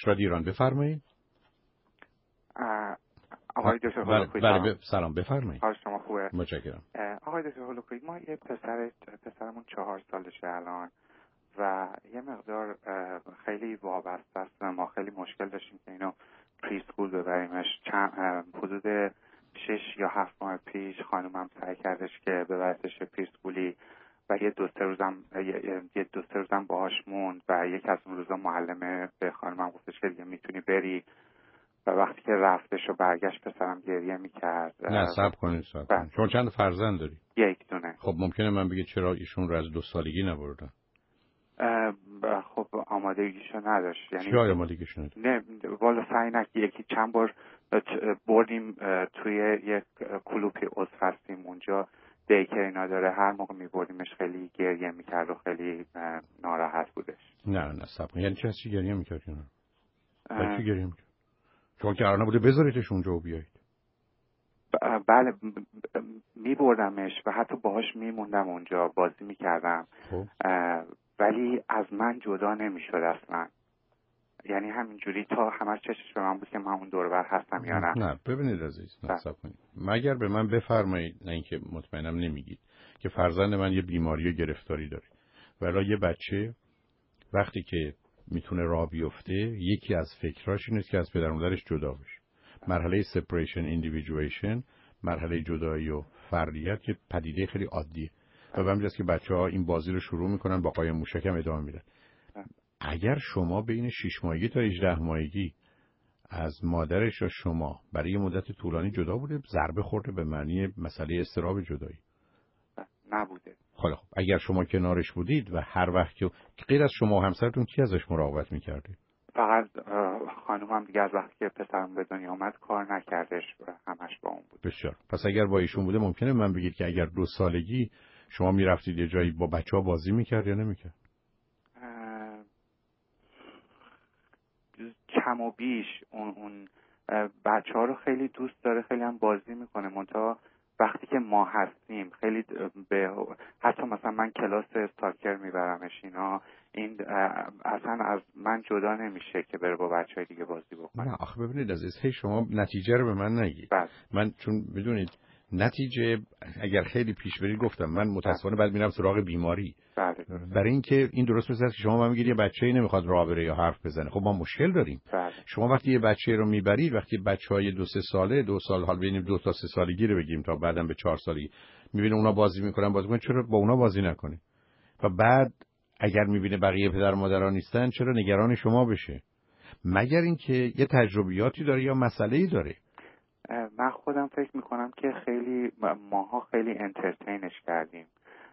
رادیو ایران بفرمایید. آقای دکتر هولوکوی بله سلام بفرمایید. حال شما خوبه؟ متشکرم. آقای دکتر هولوکوی ما یه پسرمون 4 سالشه الان و یه مقدار خیلی وابسته است. ما خیلی مشکل داشتیم که اینو پریسکول ببریمش. حدود 6 یا 7 ماه پیش خانومم سعی کردش که ببرتش پریسکولی و یه دو سه روزم باهاش موند و یک از اون روزا معلمه به خانومم گفتش که دیگه میتونی بری و وقتی که رفتش و برگشت پسرم گریه میکرد. نه صبر کنید. شما چند فرزند داری؟ یک دونه. خب ممکنه من بگید چرا ایشون رو از 2 سالگی نبردن؟ خب آمادگیشو نداشت. یعنی چرا آمادگیشو نداشت؟ نه والا سعی یکی چند بار بردیم توی یک کلوپی عضو هستیم اونجا دیکری نداره، هر موقع میبردیمش خیلی گریه میکرد و خیلی ناراحت بودش. نه صبر. یعنی چی گریه میکرد؟ چی گریه میکرد؟ شما که قرار نبوده بذاریدش اونجا و بیایید؟ بله میبردمش و حتی باهاش میموندم اونجا بازی میکردم. ولی از من جدا نمیشد اصلا. یعنی همینجوری تا همه چشش به من بود که من اون دور بر هستم یا نه. نه ببینید عزیز، نصب کنید. مگر به من بفرمایید، نه اینکه مطمئنم نمیگید، که فرزند من یه بیماری و گرفتاری داره. ولی یه بچه وقتی که میتونه راه بیفته یکی از فکراش اینه که از پدر و مادرش جدا بشه. مرحله separation individuation، مرحله جدایی و فردیت که پدیده خیلی عادیه و به همین جاست که بچه‌ها این بازی رو شروع میکنن با قایم موشک هم ادامه میدن. اگر شما بین 6 ماهگی تا 18 ماهگی از مادرش یا شما برای یه مدت طولانی جدا بوده، ضربه خورده به معنی مسئله اضطراب جدایی نبوده. خب اگر شما کنارش بودید و هر وقت که غیر از شما و همسرتون کی ازش مراقبت میکرده؟ فقط خانومم دیگه از وقتی که پسرم به دنیا آمد کار نکردش و همش با اون بود. بسیار. پس اگر با ایشون بوده ممکنه من بگید که اگر 2 سالگی شما میرفتید یه جایی با بچه‌ها بازی میکرد یا نمیکرد؟ کم و بیش اون بچه‌ها رو خیلی دوست داره، خیلی هم بازی میکنه. منتها وقتی که ما هستیم خیلی حتی مثلا من کلاس استاکر میبرمش اینا، این اصلا از من جدا نمیشه که بره با بچه‌های دیگه بازی بکنه. نه آخه ببینید عزیز، شما نتیجه رو به من نگید. من چون بدونید نتیجه اگر خیلی پیش برید، گفتم من متاسفانه بعد میرم سراغ بیماری. برای اینکه این درست مثل که شما میگید یه بچه‌ای نمیخواد راه بره یا حرف بزنه. خب ما مشکل داریم. شما وقتی یه بچه رو میبرید، وقتی بچه‌های 2-3 ساله، 2 سال حال ببینیم 2 تا 3 سالگی رو بگیم تا بعدم به 4 سالگی میبینه اونا بازی میکنن، چرا با اونا بازی نکنه؟ و بعد اگر میبینه بقیه پدر و مادرها نیستن چرا نگران شما بشه؟ مگر اینکه یه تجربیاتی داره یا مسئله‌ای داره. من خودم فکر میکنم که خیلی ماها خیلی انترتینش کردیم.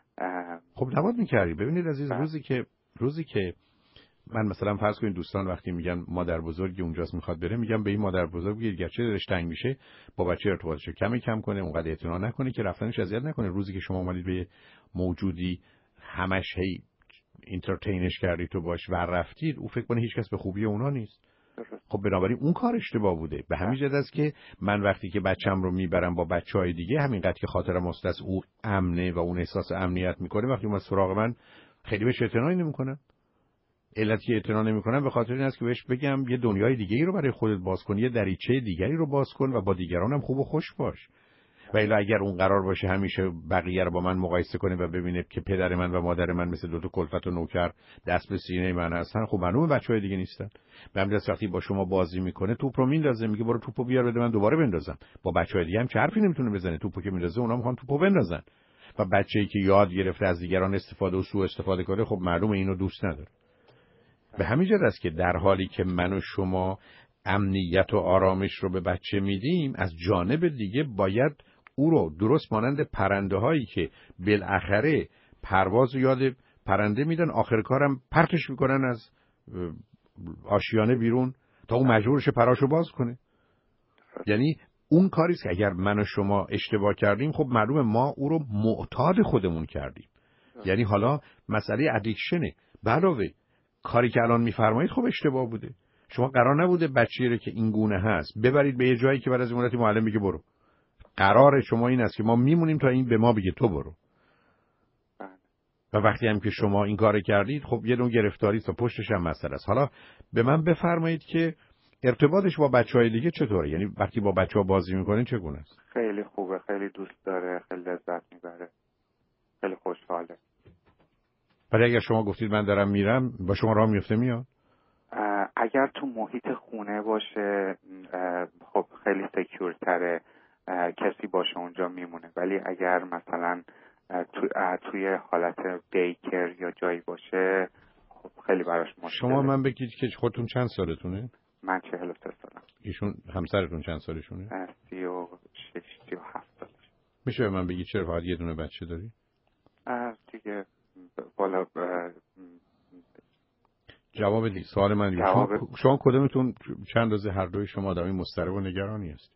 خب نباید میکردی. ببینید عزیز، روزی که من مثلا فرض کنید دوستان وقتی میگن مادر بزرگی اونجاست میخواد بره، میگم به این مادر بزرگ بگید گرچه دلش تنگ میشه با بچه ارتباطش کم کنه، اونقدر اعتنا نکنه که رفتنش اذیت نکنه. روزی که شما اومدید به موجودی همش هی انترتینش کردید تو باش و رفتید، او فکر کنه هیچکس به خوبی اونا نیست. خب بنابراین اون کار اشتباه بوده. به همین جهت است که من وقتی که بچم رو میبرم با بچهای دیگه، همینقدر که خاطرم است او امنه و اون احساس امنیت میکنه، وقتی اون از سراغ من خیلی بهش اعتنا نمیکنم. علتی که اعتنا نمیکنم به خاطر این است که بهش بگم یه دنیای دیگه‌ای رو برای خودت باز کن، یه دریچه دیگری رو باز کن و با دیگران هم خوب و خوش باش. و الا اگر اون قرار باشه همیشه بقیه رو با من مقایسه کنه و ببینه که پدر من و مادر من مثل 2 تا کلفت و نوکر دست به سینه من هستن، خب معلومه بچهای دیگه نیستن. به همین وقتی با شما بازی میکنه توپ رو میندازه، میگه برو توپو بیار بده من دوباره بندازم. با بچهای دیگه هم چه حرفی نمیتونه بزنه، توپو که میندازه اونا میخوان توپو بندازن. و بچه‌ای که یاد گرفته از دیگران استفاده و سوء استفاده کنه، خب معلومه اینو دوست نداره. به همین جهت است که در حالی که من و شما امنیت و آرامش رو به بچه میدیم، از جانب دیگه باید او رو درست مانند پرنده هایی که بالاخره پرواز یاد پرنده میدن، آخر کارم پرتش میکنن از آشیانه بیرون تا اون مجبورش پراشو باز کنه. یعنی اون کاری است که اگر من و شما اشتباه کردیم، خب معلومه ما او رو معتاد خودمون کردیم. یعنی حالا مسئله ادیکشنه. علاوه کاری که الان میفرمایید خب اشتباه بوده. شما قرار نبوده بچه‌ای رو که این گونه هست ببرید به یه جایی که بعد از مدتی معلم بگه برو. قرار شما این است که ما میمونیم تا این به ما بگه تو برو. و وقتی هم که شما این کار کردید خب یه نوع گرفتاری تا پشتش هم مسئله است. حالا به من بفرمایید که ارتباطش با بچهای دیگه چطوره؟ یعنی وقتی با بچه‌ها بازی میکنین چگونه است؟ خیلی خوبه، خیلی دوست داره، خیلی لذت میبره، خیلی خوشحاله. ولی اگر شما گفتید من دارم میرم با شما راه میفته میاد؟ اگر تو محیط خونه باشه خب خیلی سکیورتره، کسی باشه اونجا میمونه. ولی اگر مثلا توی حالت دیکر یا جایی باشه خب خیلی براش مشکله. شما من بگید که خودتون چند سالتونه؟ من 43 سالم. ایشون همسرتون چند سالشونه؟ 36 37 سالش. میشه من بگید چرا فقط یه دونه بچه داری؟ دیگه بالا جواب دی سوال من دیگه شما کدومتون چند روزه هر دوی شما آدمی مضطرب و نگرانی هستید؟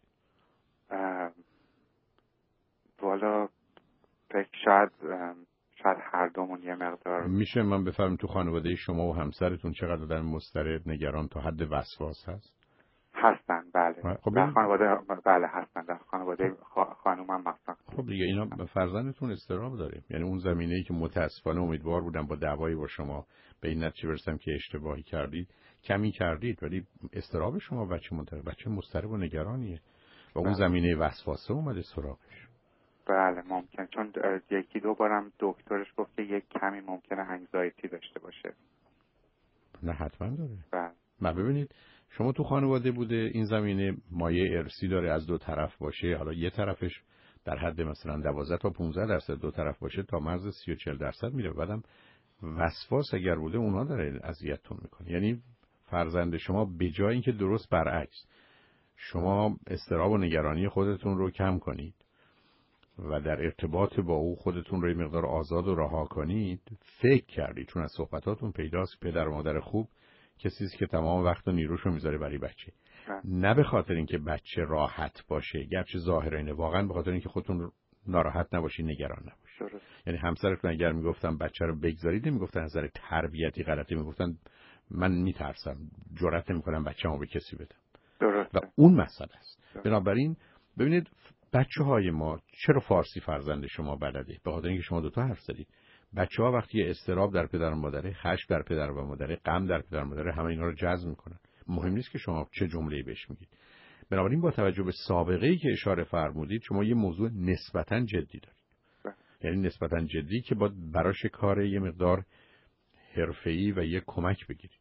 والا شاید هر دومون یه مقدار. میشه من بفهمم تو خانواده شما و همسرتون چقدر آدم مضطرب نگران تا حد وسواس هست؟ هستن بله. خب در خانواده بله هستن، در خانواده خانومم مثلا. خب دیگه اینا فرزندتون استراب داره. یعنی اون زمینه‌ای که متاسفانه امیدوار بودم با دعوایی با شما به این نتیجه برسم که اشتباهی کردید، کمی کردید، ولی استراب شما بچه مضطرب و نگرانیه و اون زمینه وسواسه اومده سراغش. بله ممکن، چون یکی دو بارم دکترش گفت که یک کمی ممکنه انگزایتی داشته باشه. نه حتما داره. بله. ما ببینید شما تو خانواده بوده این زمینه مایه ارثی داره، از دو طرف باشه، حالا یه طرفش در حد مثلا 12 تا 15%، دو طرف باشه تا مرز 30-40% میره. بعدم وسواس اگر بوده اونها داره اذیتتون میکنه. یعنی فرزند شما به جای اینکه درست برعکس شما اضطراب و نگرانی خودتون رو کم کنید و در ارتباط با او خودتون رو یه مقدار آزاد و رها کنید، فکر کردید، چون از صحبتاتون پیداست پدر و مادر خوب کسی است که تمام وقت و نیروشو میذاره برای بچه، نه به خاطر اینکه بچه راحت باشه، گرچه ظاهرا اینه، واقعا به خاطر اینکه خودتون ناراحت نباشید، نگران نباشید. یعنی همسرتون اگر میگفتن بچه رو بگذارید نمیگفتن از نظر تربیتی غلطه، میگفتن من میترسم، جرئت نمیکنم بچه‌مو به کسی بدم. درسته. و اون مسئله است. بنابراین ببینید بچه‌های ما چرا فارسی فرزند شما بلده؟ به خاطر اینکه شما دوتا حرف زدید. بچه‌ها وقتی اضطراب در پدر و مادره، خشم در پدر و مادره، غم در پدر و مادره، همه اینا رو جذب میکنن. مهم نیست که شما چه جمله‌ای بهش میگید. بنابراین با توجه به سابقه‌ای که اشاره فرمودید شما یه موضوع نسبتاً جدی دارید. یعنی نسبتاً جدی که باید براش کار یه مقدار حرفه‌ای و یه کمک بگیرید.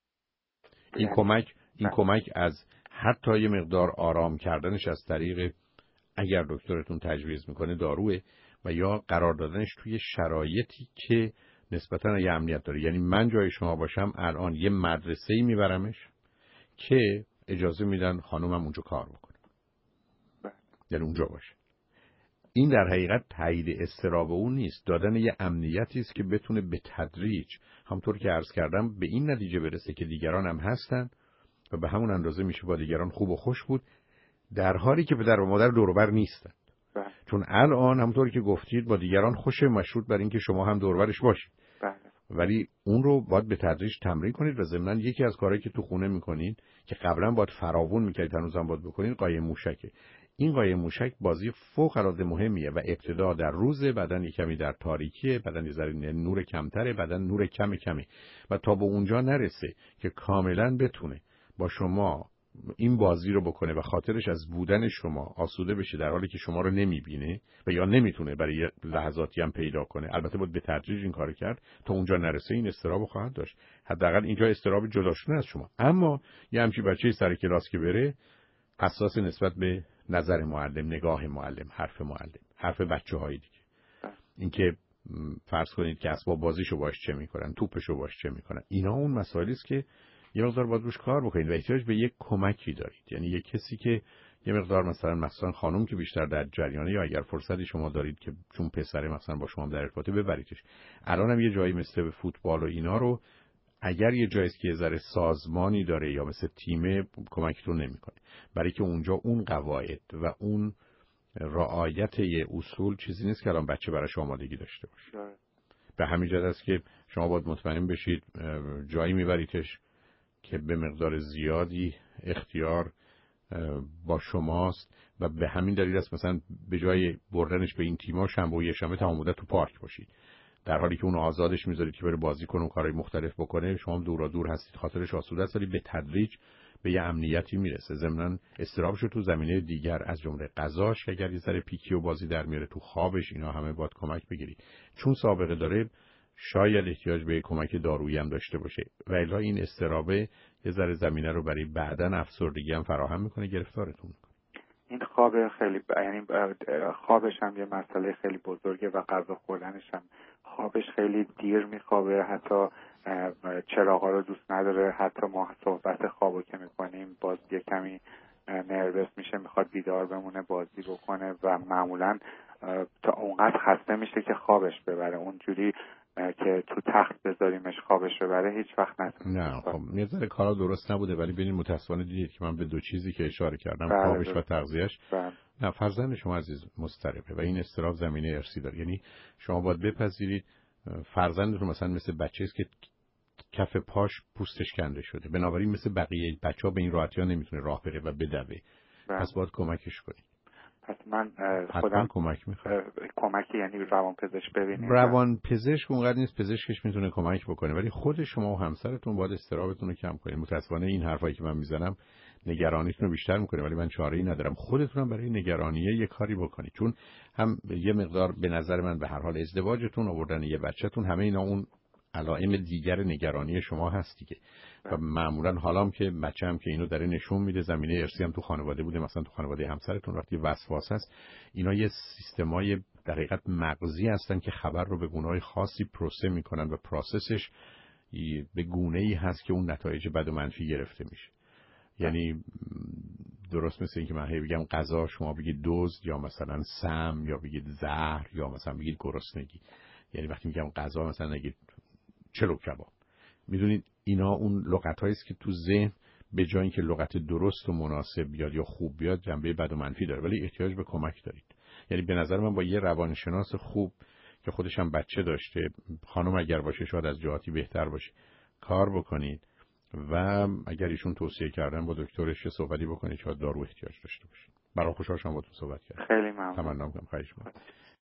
این کمک از حتی یه مقدار آرام کردنش از طریق اگر دکترتون تجویز میکنه داروه و یا قرار دادنش توی شرایطی که نسبتاً یه امنیت داره. یعنی من جای شما باشم الان یه مدرسه‌ای میبرمش که اجازه میدن خانومم اونجا کار بکنه، یعنی اونجا باشه. این در حقیقت تایید اضطراب اون نیست، دادن یه امنیتی است که بتونه به تدریج همونطور که عرض کردم به این نتیجه برسه که دیگران هم هستن و به همون اندازه میشه با دیگران خوب و خوش بود، در حالی که پدر و مادر دور و بر نیستن. چون الان همونطوری که گفتید با دیگران خوش، مشروط بر اینکه شما هم دور و برش باشید. ولی اون رو باید به تدریج تمرین کنید و ضمناً یکی از کارهایی که تو خونه میکنین که قبلا باید فراوون میکردید هنوزم باید بکنید قایم موشکه. این قایم موشک بازی فوق العاده مهمیه و ابتدا در روز، بعدن کمی در تاریکیه، بعدن یه ذره نور کمتره، بعدن نور کمی و تا به اونجا نرسه که کاملا بتونه با شما این بازی رو بکنه و خاطرش از بودن شما آسوده بشه در حالی که شما رو نمیبینه و یا نمیتونه برای لحظاتی هم پیدا کنه. البته باید به تدریج این کارو کرد تا اونجا نرسه این استرابو خواهد داشت. حداقل اینجا استراب جداشونه از شما. اما یه همچین بچه سر کلاس که بره حساس نسبت به نظر معلم، نگاه معلم، حرف بچه‌های دیگه. اینکه فرض کنید که اسباب بازیشو باش چه میکنن، توپشو باش چه میکنن، اینا اون مسائلی است که یه مقدار باید روش کار بکنید و احتیاج به یک کمکی دارید. یعنی یک کسی که یه مقدار مثلا خانم که بیشتر در جریانه، یا اگر فرصتی شما دارید که چون پسره مثلا با شما در ارتباطه ببریدش. الان هم یه جایی مثل فوتبال و اینا رو اگر یه جایی که یه ذره سازمانی داره یا مثل تیم کمکتون نمیکنه، برای که اونجا اون قواعد و اون رعایت یه اصول چیزی نیست که الان بچه براش آمادگی داشته باشه. به همین جهت است که شما باید مطمئن بشید جایی میبریدش که به مقدار زیادی اختیار با شماست و به همین دلیل است مثلا به جای بردنش به این تیم‌ها شنبه و یه شنبه تمام مدت تو پارک باشید در حالی که اون آزادش میذارید که بره بازی کنه و کارهای مختلف بکنه، شما دورا دور هستید، خاطرش آسوده است، ولی به تدریج به یه امنیتی میرسه. ضمناً استرابشو تو زمینه دیگر از جمله غذاش اگر یه ذره پیکی و بازی در میاره، تو خوابش، اینا همه باید کمک بگیرید. چون سابقه داره شاید احتیاج به کمک دارویی هم داشته باشه و الا این استرابه یه ذره زمینه رو برای بعداً افسردگی هم فراهم میکنه، گرفتارتون میکنه. این خواب خیلی یعنی خوابش هم یه مسئله خیلی بزرگه و غذا خوردنش هم خوابش خیلی دیر میخوابه، حتی چراغا رو دوست نداره، حتی ما صحبت خوابو که میکنیم باز یه کمی نروس میشه، میخواد بیدار بمونه بازی بکنه و معمولا تا اونقدر خسته میشه که خوابش ببره. اونجوری که تو تخت بذاریمش خوابش ببره هیچ وقت نتونه. نه خب یه ذره کارا درست نبوده، ولی ببینید متأسفانه دیدید که من به دو چیزی که اشاره کردم، خوابش و تغذیه‌اش. نه فرزند شما عزیز مضطربه و این اضطراب زمینه ارثی داره. یعنی شما باید بپذیرید فرزندتون مثلا مثل بچه‌ایست که کف پاش پوستش کنده شده، بنابراین مثل بقیه بچه‌ها به این راحتی‌ها نمیتونه راه بره و بدوه. پس باید کمکش کنید. پس من خودم کمک میخوام. کمکی یعنی روانپزشک ببینید. روانپزشک اونقدر نیست، پزشکش میتونه کمک بکنه، ولی خود شما و همسرتون باید استرابتون رو کم کنید. متأسفانه این حرفایی که من میزنم نگرانیتون رو بیشتر میکنه، ولی من چاره‌ای ندارم. خودتون هم برای نگرانیه یه کاری بکنید، چون هم یه مقدار به نظر من به هر حال ازدواجتون، آوردن یه بچه‌تون، همه اینا اون علائم دیگر نگرانی شما هست دیگه. و معمولا حالام که بچه‌م که اینو داره نشون میده، زمینه ارثی هم تو خانواده بوده، مثلا تو خانواده همسرتون وقتی وسواس هست، اینا یه سیستمای در حقیقت مغزی هستن که خبر رو به گونه‌های خاصی پروسه میکنن و پروسسش به گونه‌ای هست که اون نتایج بد و منفی گرفته میشه. یعنی درست مثل این که من بگم غذا، شما بگید دزد یا مثلا سم یا بگید زهر یا مثلا بگید گرسنگی. یعنی وقتی میگم غذا مثلا نگید چلو کباب، میدونید اینا اون لغت‌هایی است که تو ذهن به جای اینکه لغت درست و مناسب بیاد یا خوب بیاد، جنبه بد و منفی داره، ولی احتیاج به کمک دارید. یعنی به نظر من با یه روانشناس خوب که خودش هم بچه داشته، خانم اگر باشه شاید از جهاتی بهتر باشه، کار بکنید و اگر ایشون توصیه کردن با دکترش صحبتی بکنید، شاید دارو احتیاج داشته باشه. برای خوشحال شدم باهاتون صحبت کردم. خیلی ممنون. تمنا می‌کنم. خواهش می‌کنم.